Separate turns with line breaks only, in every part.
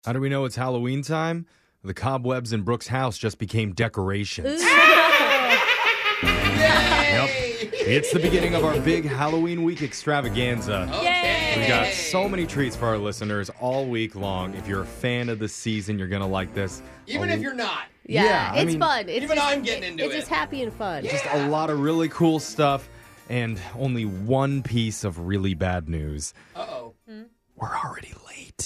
How do we know it's Halloween time? The cobwebs in Brooke's house just became decorations. Yep. It's the beginning of our big Halloween week extravaganza.
Yay!
We got so many treats for our listeners all week long. If you're a fan of the season, you're going to like this.
Even if you're not.
Yeah,
I
it's
mean,
fun. It's
even
just,
I'm getting into
It's
it.
just happy and fun.
Just a lot of really cool stuff and only one piece of really bad news.
Uh-oh.
We're already late.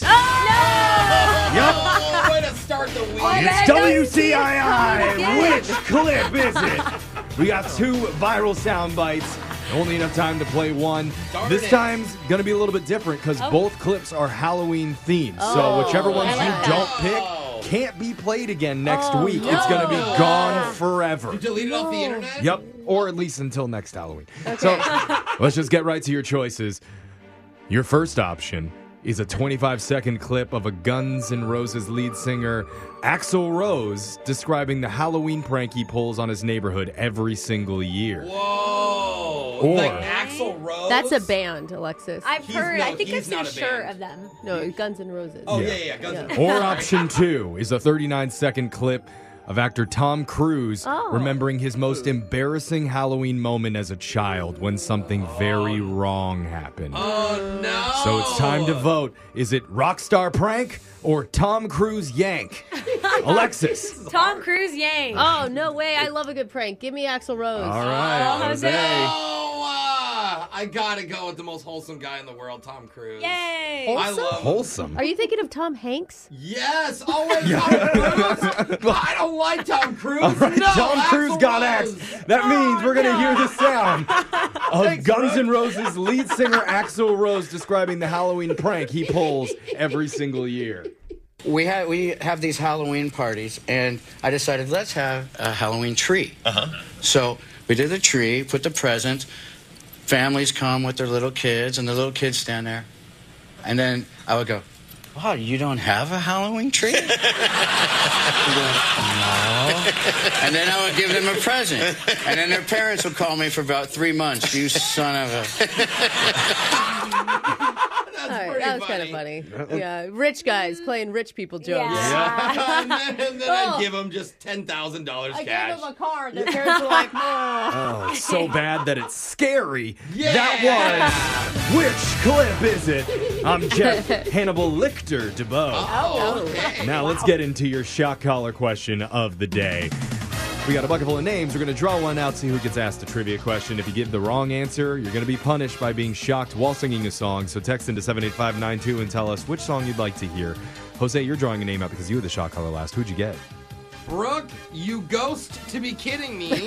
Oh, way to start the week.
It's WCII! Which clip is it? We got 2 viral sound bites. Only enough time to play one.
Darn
This
it.
time's going to be a little bit different because both clips are Halloween themed. So whichever ones
I like
you
that.
don't pick can't be played again next week.
no.
It's going to be gone forever.
You deleted off the internet?
Yep, or at least until next Halloween. So let's just get right to your choices. Your first option is a 25-second clip of a Guns N' Roses lead singer, Axl Rose, describing the Halloween prank he pulls on his neighborhood every single year.
Whoa.
Or-
Like Axl Rose?
That's a band, Alexis.
I've
He's
heard.
no-
I think I've
he's
seen
not
a
a
shirt
band.
of them.
No, Guns N' Roses.
Oh,
Yeah.
yeah. Guns N'
Yeah.
Roses.
Or option 2 is a 39-second clip of actor Tom Cruise remembering his most embarrassing Halloween moment as a child when something very wrong happened.
Oh, no.
So it's time to vote. Is it Rockstar Prank or Tom Cruise Yank? Alexis.
Tom Cruise, Yang.
Oh, no way. I love a good prank. Give me Axl Rose.
All right,
Jose.
Jose.
I gotta go with the most wholesome guy in the world, Tom Cruise.
Yay!
I
Wholesome?
love him.
Wholesome.
Are you thinking of Tom Hanks?
Yes. Oh, wait, Tom Cruise? I don't like Tom Cruise.
All right,
No,
Tom Cruise
Axl
got
Rose.
axed. That means we're going to hear the sound of Guns N' Roses lead singer Axl Rose describing the Halloween prank he pulls every single year.
We have these Halloween parties, and I decided let's have a Halloween tree. So we did the tree, put the presents. Families come with their little kids, and the little kids stand there. And then I would go, "Wow, you don't have a Halloween tree?" They'd go, "No." And then I would give them a present. And then their parents would call me for about 3 months. "You son of a..."
All right,
pretty
that was kind of funny. Yeah, rich guys playing rich people jokes.
Yeah.
and then I'd give him just $10,000
I
cash.
gave them a car. Their parents were like,
Oh, so bad that it's scary.
Yeah.
That was Which Clip Is It? I'm Jeff Hannibal Lichter DeBoe.
Oh, okay.
Now let's get into your shock collar question of the day. We got a bucket full of names. We're going to draw one out, see who gets asked a trivia question. If you give the wrong answer, you're going to be punished by being shocked while singing a song. So text into 78592 and tell us which song you'd like to hear. Jose, you're drawing a name out because you were the shock collar last. Who'd you get?
Brooke, you ghost to be kidding me.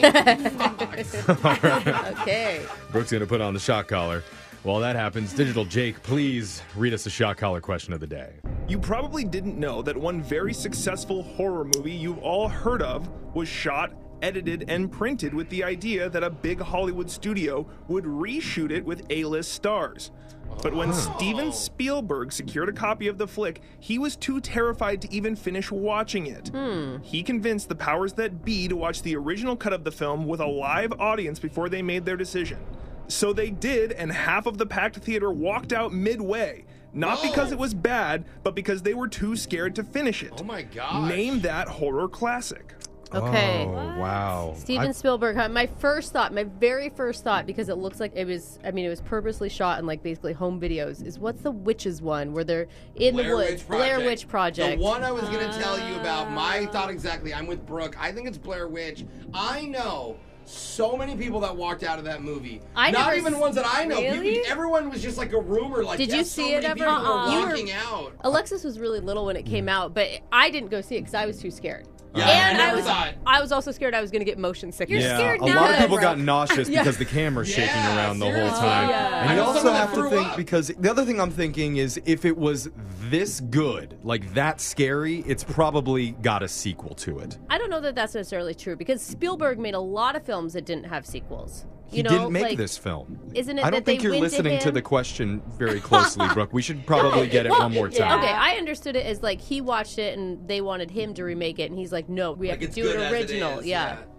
okay.
Brooke's going to put on the shock collar. While that happens, Digital Jake, please read us the shock collar question of the day.
You probably didn't know that one very successful horror movie you've all heard of was shot, edited, and printed with the idea that a big Hollywood studio would reshoot it with A-list stars. But when Steven Spielberg secured a copy of the flick, he was too terrified to even finish watching it. He convinced the powers that be to watch the original cut of the film with a live audience before they made their decision. So they did, and half of the packed theater walked out midway. Not because it was bad, but because they were too scared to finish it.
Oh my gosh.
Name that horror classic.
Okay.
Oh, wow.
Steven Spielberg. My very first thought, because it looks like it was purposely shot in like basically home videos, is what's the witches one where they're in the woods? Blair Witch Project.
The one I was going to tell you about, my thought exactly. I'm with Brooke. I think it's Blair Witch. I know so many people that walked out of that movie.
I
Not
never
even ones that I know.
Really?
Everyone was just like a rumor. Like,
Did you
yes,
see
so
it
many
ever?
people were
You were-
walking out.
Alexis was really little when it came out, but I didn't go see it because I was too scared.
Yeah,
and
I never saw it.
I was also scared I was going to get motion sickness.
You're
Yeah,
scared
a
now,
lot of people
bro.
got nauseous because the camera's shaking
Yeah,
around the whole
seriously.
time.
Yeah.
And
I
you
know
also
someone
have
that
to
threw
think,
up.
because the other thing I'm thinking is if it was this good, like that scary, it's probably got a sequel to it.
I don't know that that's necessarily true because Spielberg made a lot of films that didn't have sequels.
He didn't make this film.
Isn't it
I
that
don't think
they
you're
went to
listening to
him?
the question very closely, Brooke. We should probably get it one more time.
Okay, I understood it as like he watched it and they wanted him to remake it, and he's like, no, we have
Like,
to
it's
do
good
it
as it
original.
is,
yeah.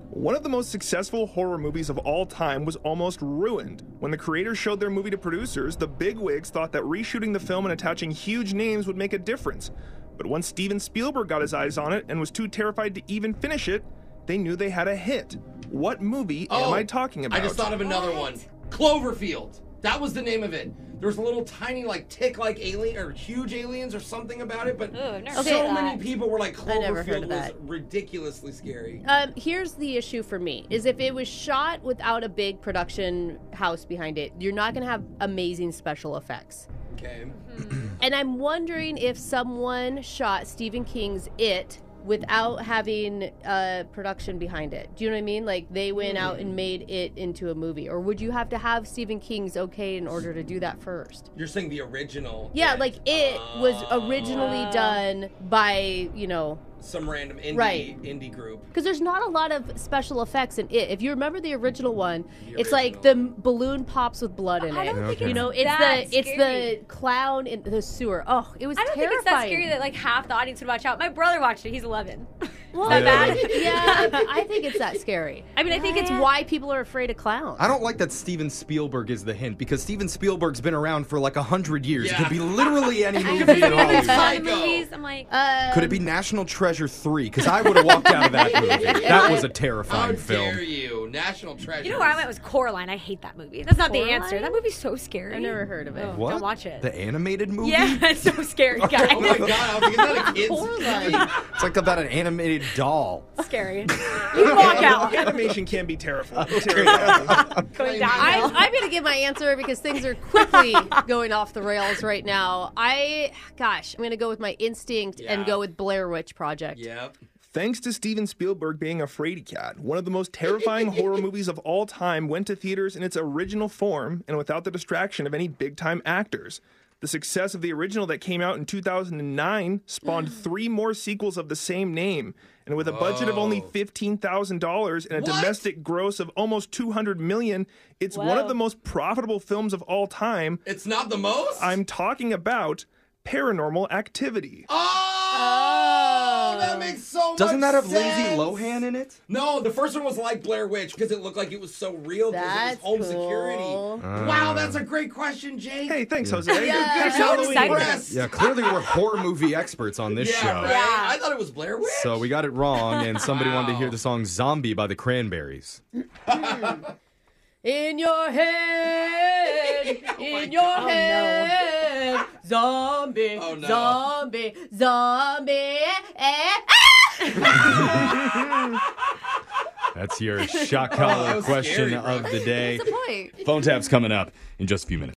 One of the most successful horror movies of all time was almost ruined. When the creators showed their movie to producers, the bigwigs thought that reshooting the film and attaching huge names would make a difference. But once Steven Spielberg got his eyes on it and was too terrified to even finish it, they knew they had a hit. What movie am I talking about?
I just thought of another one. Cloverfield. That was the name of it. There was a little tiny, like, tick-like alien, or huge aliens or something about it, but so many people were like, Cloverfield was ridiculously scary.
Here's the issue for me, is if it was shot without a big production house behind it, you're not going to have amazing special effects.
Okay.
And I'm wondering if someone shot Stephen King's It without having production behind it. Do you know what I mean? Like, they went out and made it into a movie. Or would you have to have Stephen King's okay in order to do that first?
You're saying the original.
Yeah, like, It was originally done by,
some random indie group.
Because there's not a lot of special effects in It. If you remember the original one, it's like the balloon pops with blood in it.
I don't think
it's the clown in the sewer. Oh, it was terrifying.
I don't think it's that scary that like half the audience would watch out. My brother watched it. He's 11.
Well,
is that bad?
Yeah, I think it's that scary. I mean, I think it's why people are afraid of clowns.
I don't like that Steven Spielberg is the hint, because Steven Spielberg's been around for like 100 years.
Yeah.
It could be literally any movie in Hollywood.
Movies, I'm like,
Could it be National Treasure 3? Because I would have walked out of that movie. That was a terrifying film.
How dare you? National Treasure.
you know where I went was Coraline. I hate that movie. That's not the answer.
Coraline?
That movie's so scary.
I've never heard of it.
What?
Don't watch it.
The animated movie?
Yeah, it's so scary, guys.
Oh my god, I was thinking that a kid's
Coraline.
It's like about an animated doll.
Scary. You walk out.
Animation can be terrifying.
Going down.
I'm going to give my answer because things are quickly going off the rails right now. I'm going to go with my instinct and go with Blair Witch Project.
Yep.
Thanks to Steven Spielberg being a fraidy cat, one of the most terrifying horror movies of all time went to theaters in its original form and without the distraction of any big-time actors. The success of the original that came out in 2009 spawned 3 more sequels of the same name. And with a budget of only $15,000 and a domestic gross of almost $200 million, it's one of the most profitable films of all time.
It's not the most?
I'm talking about Paranormal Activity.
Oh, that makes so much
Doesn't that have
sense.
Lindsay Lohan in it?
No, the first one was like Blair Witch because it looked like it was so real because it was home security. Wow, that's a great question, Jake.
Hey, thanks, Jose.
Good
so
Halloween
excited.
press.
Yeah, clearly we're horror movie experts on this show.
Right? I thought it was Blair Witch.
So we got it wrong, and somebody wanted to hear the song Zombie by the Cranberries.
In your head, in your head, zombie, zombie, zombie.
That's your shock collar question
scary,
of the day.
What's the point?
Phone tap's coming up in just a few minutes.